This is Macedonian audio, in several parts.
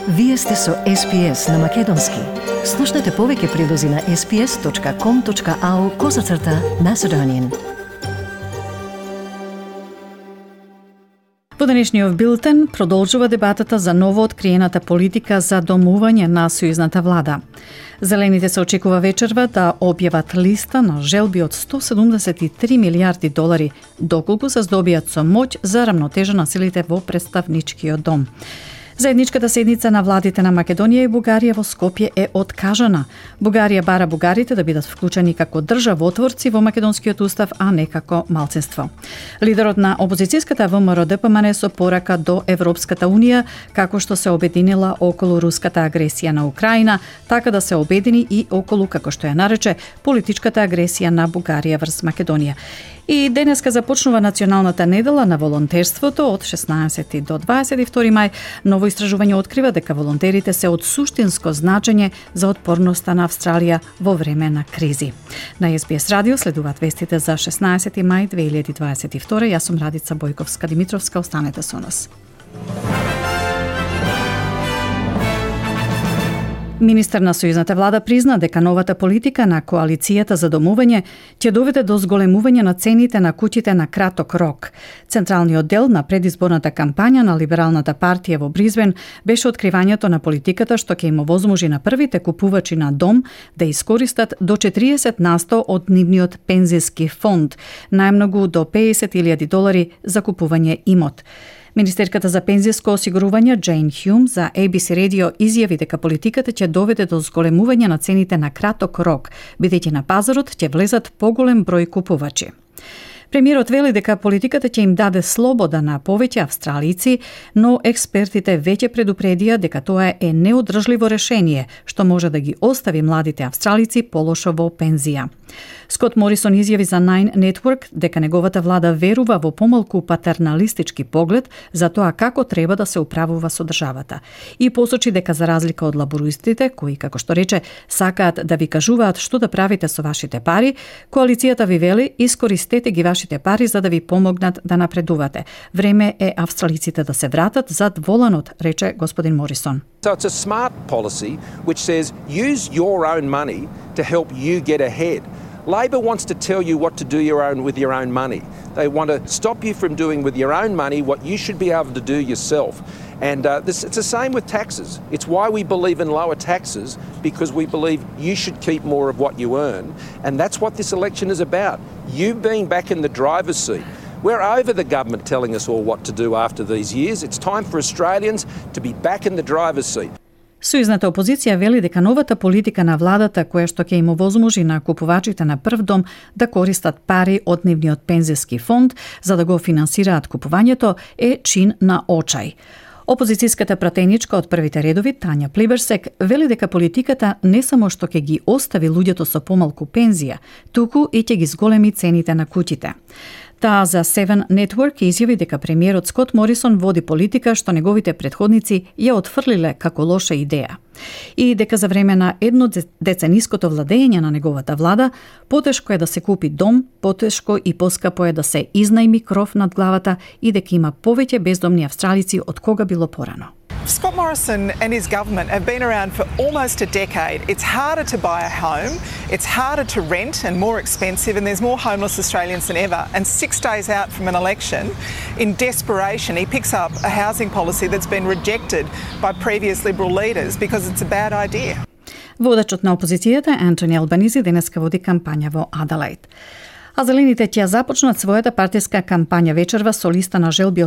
Вие сте со SPS на Македонски. Слушнете повеќе прилози на sps.com.au/Macedonian. Во денешниот билтен продолжува дебатата за ново откриената политика за домување на сојузната влада. Зелените се очекува вечерва да објават листа на желби од 173 милиарди долари, доколку се здобијат со моќ за рамнотежа на силите во представничкиот дом. Заедничката седница на владите на Македонија и Бугарија во Скопје е откажана. Бугарија бара бугарите да бидат вклучени како државотворци во македонскиот устав, а не како малцинство. Лидерот на опозицијската ВМРО ДПМН со порака до Европската унија, како што се обединила околу руската агресија на Украина, така да се обедини и околу, како што ја нарече, политичката агресија на Бугарија врз Македонија. И денеска започнува националната недела на волонтерството од 16 до 22 мај. Ново истражување открива дека волонтерите се од суштинско значење за отпорноста на Австралија во време на кризи. На SBS радио следуваат вестите за 16 мај 2022. Јас сум Радица Бојковска-Димитровска, останете со нас. Министер на сојузната влада призна дека новата политика на коалицијата за домување ќе доведе до зголемување на цените на куќите на краток рок. Централниот дел на предизборната кампања на Либералната партија во Бризбен беше откривањето на политиката што ќе им овозможи на првите купувачи на дом да искористат до 40% од нивниот пензиски фонд, најмногу до $50,000 за купување имот. Министерката за пензиско осигурување Джейн Хјум за ABC Radio изјави дека политиката ќе доведе до зголемување на цените на краток рок, бидејќи на пазарот ќе влезат поголем број купувачи. Премиерот вели дека политиката ќе им даде слобода на повеќе австралици, но експертите веќе предупредија дека тоа е неодржливо решение, што може да ги остави младите австралици полошо во пензија. Скот Морисон изјави за Nine Network дека неговата влада верува во помалку патерналистички поглед за тоа како треба да се управува со државата. И посочи дека за разлика од лабористите, кои, како што рече, сакаат да ви кажуваат што да правите со вашите пари, коалицијата ви вели искористете ги вашите пари за да ви помогнат да напредувате. Време е австралиците да се вратат зад воланот, рече господин Морисон. So it's a smart policy which says use your own money to help you get ahead. Labor wants to tell you what to do with your own money. They want to stop you from doing with your own money what you should be able to do yourself. And it's the same with taxes. It's why we believe in lower taxes, because we believe you should keep more of what you earn. And that's what this election is about. You being back in the driver's seat. We're over the government telling us all what to do after these years. It's time for Australians to be back in the driver's seat. Сојузната опозиција вели дека новата политика на владата, која што ќе им овозможи на купувачите на прв дом да користат пари од нивниот пензиски фонд за да го финансираат купувањето, е чин на очај. Опозицијската пратеничка од првите редови, Тања Плиберсек, вели дека политиката не само што ќе ги остави луѓето со помалку пензија, туку и ќе ги зголеми цените на куќите. Таа за Seven Network изјави дека премиерот Скот Морисон води политика што неговите претходници ја отфрлиле како лоша идеја. И дека за време на еднодецениското владење на неговата влада, потешко е да се купи дом, потешко и поскапо е да се изнајми кров над главата и дека има повеќе бездомни австралици од кога било порано. Scott Morrison and his government have been around for almost a decade. It's harder to buy a home, it's harder to rent and more expensive, and there's more homeless Australians than ever. And 6 days out from an election, in desperation, he picks up a housing policy that's been rejected by previous Liberal leaders because it's a bad idea. Водачот на опозицијата Антони Албанизи денеска води кампања во Аделаид. А зелените ќе започнат својата партиска кампања вечерва со листа на желби од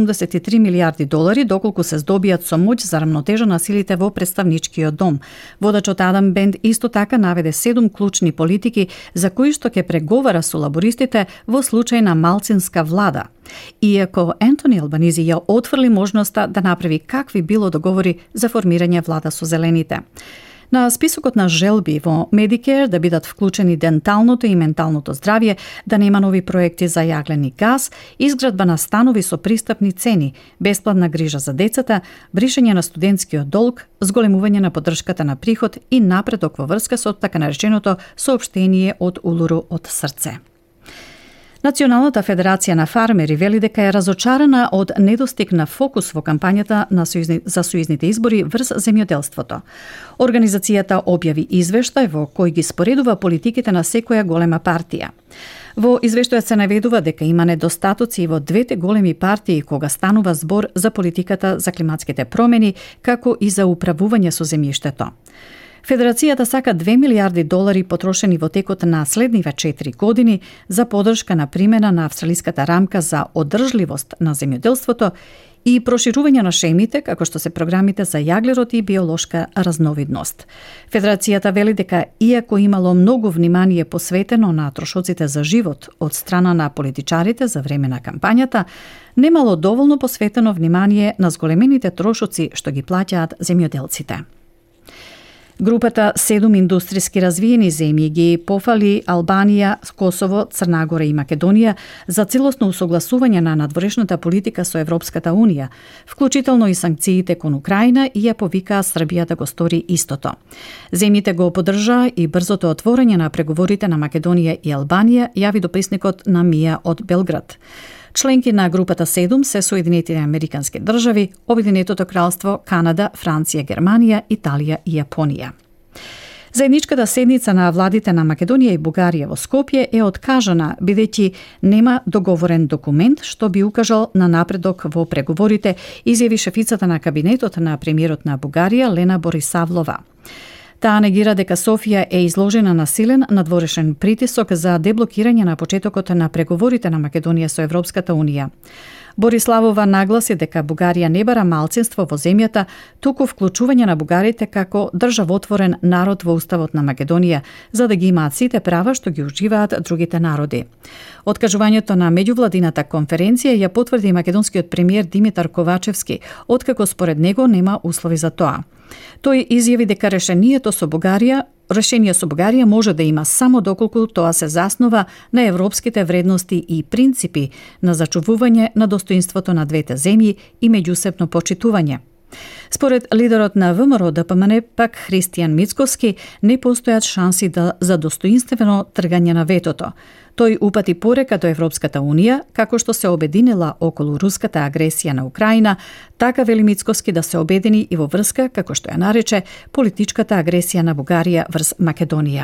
173 милиарди долари, доколку се здобијат со моќ за рамнотежа на силите во представничкиот дом. Водачот Адам Бенд исто така наведе 7 клучни политики за кои што ќе преговара со лабористите во случај на малцинска влада. Иако Антони Албанизи ја отфрли можноста да направи какви било договори за формирање влада со зелените. На списокот на желби во Medicare да бидат вклучени денталното и менталното здравје, да нема нови проекти за јаглени газ, изградба на станови со пристапни цени, бесплатна грижа за децата, бришење на студентскиот долг, зголемување на поддршката на приход и напредок во врска со така нареченото соопштение од Улуру од срце. Националната федерација на фармери вели дека е разочарана од недостиг на фокус во кампањата за сојузните избори врз земјоделството. Организацијата објави извештај во кој ги споредува политиките на секоја голема партија. Во извештајот се наведува дека има недостатоци во двете големи партии кога станува збор за политиката за климатските промени, како и за управување со земјиштето. Федерацијата сака $2 милиарди потрошени во текот на следниве 4 години за подршка на примена на австралиската рамка за одржливост на земјоделството и проширување на шемите, како што се програмите за јаглерод и биолошка разновидност. Федерацијата вели дека иако имало многу внимание посветено на трошоците за живот од страна на политичарите за време на кампањата, немало доволно посветено внимание на зголемените трошоци што ги плаќаат земјоделците. Групата 7 индустријски развиени земји ги пофали Албанија, Косово, Црна Гора и Македонија за целосно усогласување на надворешната политика со Европската Унија, вклучително и санкциите кон Украина, и ја повикаа Србија да го стори истото. Земјите го поддржаа и брзото отворање на преговорите на Македонија и Албанија, јави дописникот на Мија од Белград. Членки на групата 7 се Соединетите Американски држави, Обединетото кралство, Канада, Франција, Германија, Италија и Јапонија. Заедничката седница на владите на Македонија и Бугарија во Скопје е откажана, бидејќи нема договорен документ што би укажал на напредок во преговорите, изјави шефицата на кабинетот на премиерот на Бугарија Лена Борисавлова. Таа негира дека Софија е изложена на силен надворешен притисок за деблокирање на почетокот на преговорите на Македонија со Европската Унија. Бориславова нагласи дека Бугарија не бара малцинство во земјата, туку вклучување на бугарите како државотворен народ во уставот на Македонија, за да ги имаат сите права што ги уживаат другите народи. Откажувањето на меѓувладината конференција ја потврди македонскиот премиер Димитар Ковачевски, откако според него нема услови за тоа. Тој изјави дека решение со Бугарија може да има само доколку тоа се заснова на европските вредности и принципи на зачувување на достоинството на двете земји и меѓусебно почитување. Според лидерот на ВМРО ДПМН, пак Христијан Мицкоски, не постојат шанси за достоинствено тргање на ветото. Тој упати порека до Европската Унија, како што се обединила околу руската агресија на Украина, така вели Мицкоски да се обедини и во врска, како што ја нарече, политичката агресија на Бугарија врз Македонија.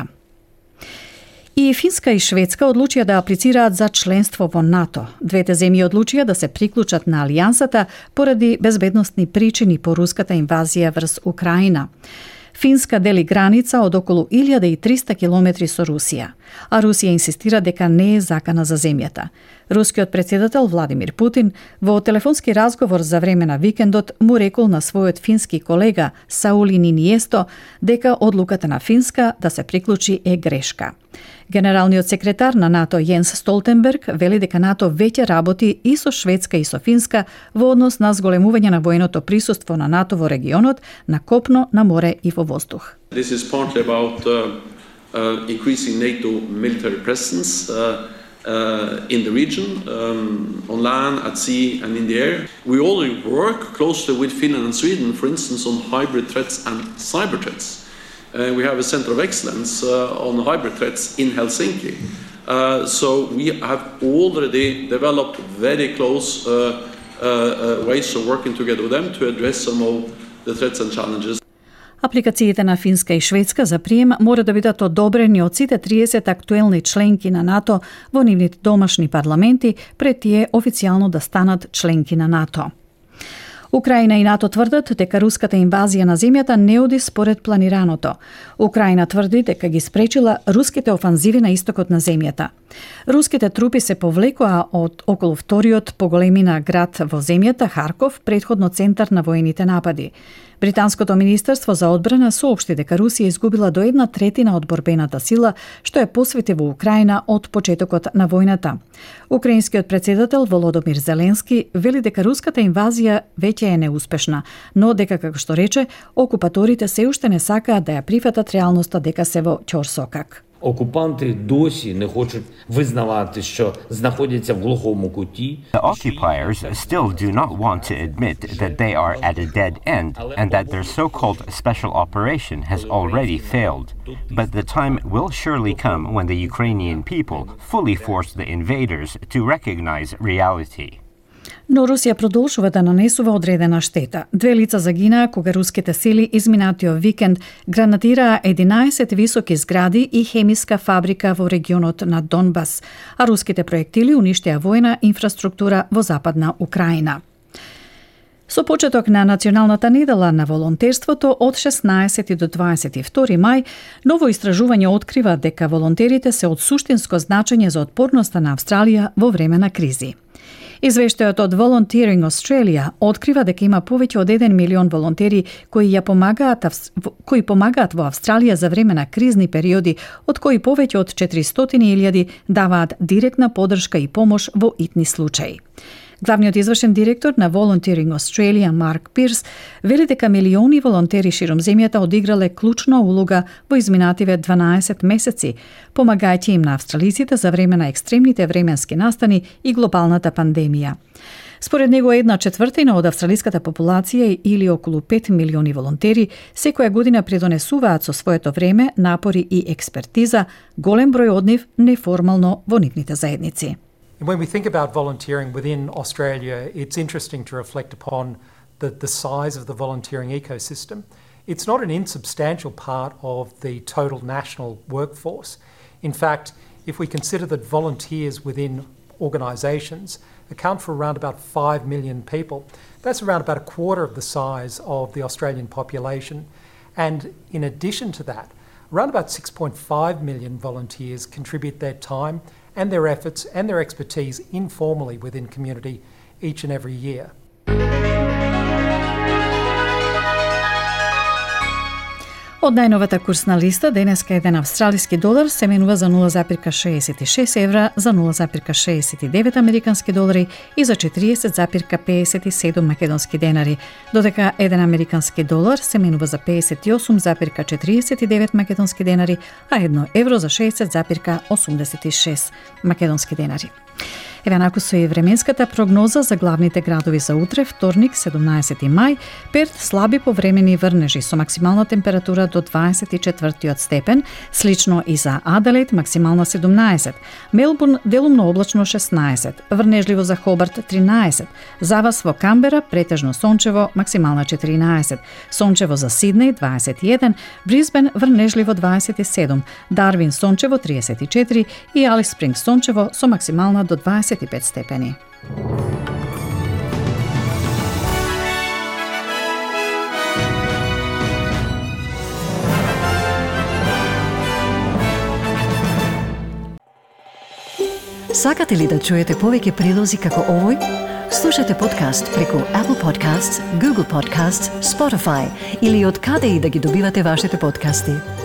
И Финска и Шведска одлучија да аплицираат за членство во НАТО. Двете земји одлучија да се приклучат на алијансата поради безбедносни причини по руската инвазија врз Украина. Финска дели граница од околу 1300 километри со Русија, а Русија инсистира дека не е закана за земјата. Рускиот претседател Владимир Путин во телефонски разговор за време на викендот му рекол на својот фински колега Саули Ниниесто дека одлуката на Финска да се приклучи е грешка. Генералниот секретар на НАТО Јенс Столтенберг вели дека НАТО веќе работи и со Шведска и со Финска во однос на зголемување на военото присуство на НАТО во регионот, на копно, на море и во воздух. This is partly about increasing NATO military presence in the region, on land, at sea and in the air. We already work closely with Finland and Sweden, for instance, on hybrid threats and cyber threats. We have a center of excellence on hybrid threats in Helsinki. So we have already developed very close ways of working together with them to address some of the threats and challenges. Апликациите на Финска и Шведска за прием мора да бидат одобрени од сите 30 актуелни членки на НАТО во нивните домашни парламенти пред тие официјално да станат членки на НАТО. Украина и НАТО тврдат дека руската инвазија на земјата не оди според планираното. Украина тврди дека ги спречила руските офанзиви на истокот на земјата. Руските трупи се повлекоа од околу вториот по големина град во земјата, Харков, претходно центар на воените напади. Британското министерство за одбрана соопшти дека Русија изгубила до 1/3 од борбената сила, што е посвети во Украина од почетокот на војната. Украинскиот претседател Володомир Зеленски вели дека руската инвазија веќе е неуспешна, но дека, како што рече, окупаторите се уште не сакаат да ја прифатат реалноста дека се во ќорсокак. окупанти досі не хочуть визнавати, що знаходяться в глухому куті. The occupiers still do not want to admit that they are at a dead end and that their so-called special operation has already failed. But the time will surely come when the Ukrainian people fully force the invaders to recognize reality. Но Русија продолжува да нанесува одредена штета. 2 лица загинаа кога руските сили изминатиот викенд гранатираа 11 високи згради и хемиска фабрика во регионот на Донбас, а руските проектили уништија војна инфраструктура во западна Украина. Со почеток на Националната недела на волонтерството од 16 до 22 мај, ново истражување открива дека волонтерите се од суштинско значење за отпорноста на Австралија во време на кризи. Извештајот од Volunteering Australia открива дека има повеќе од 1 милион волонтери кои помагаат во Австралија за време на кризни периоди, од кои повеќе од 400.000 даваат директна подршка и помош во итни случаи. Главниот извршен директор на Volunteering Australia, Марк Пирс, вели дека милиони волонтери широм земјата одиграле клучна улога во изминативе 12 месеци, помагајќи им на австралиците за време на екстремните временски настани и глобалната пандемија. Според него 1/4 од австралиската популација или околу 5 милиони волонтери секоја година придонесуваат со своето време, напори и експертиза, голем број од нив неформално во нивните заедници. When we think about volunteering within Australia, it's interesting to reflect upon the size of the volunteering ecosystem. It's not an insubstantial part of the total national workforce. In fact, if we consider that volunteers within organisations account for around about 5 million people, that's around about a quarter of the size of the Australian population. And in addition to that, around about 6.5 million volunteers contribute their time and their efforts and their expertise informally within community each and every year. Од најновата курсна листа, денеска еден австралиски долар се менува за 0,66 евра, за 0,69 американски долари и за 40,57 македонски денари, додека еден американски долар се менува за 58,49 македонски денари, а 1 евро за 60,86 македонски денари. Еве наку со и временската прогноза за главните градови за утре, вторник, 17 мај, Перт слаби повремени врнежи со максимална температура до 24 степен, слично и за Аделаид максимална 17, Мелбурн делумно облачно 16, врнежливо за Хобарт 13, за вас во Камбера претежно сончево максимална 14, сончево за Сиднеј 21, Брисбен врнежливо 27, Дарвин сончево 34 и Алис Спрингс сончево со максимална до 25 степени. Сакате ли да чуете повеќе прилози како овој? Слушате подкаст преку Apple Podcasts, Google Podcasts, Spotify или од каде и да ги добивате вашите подкасти.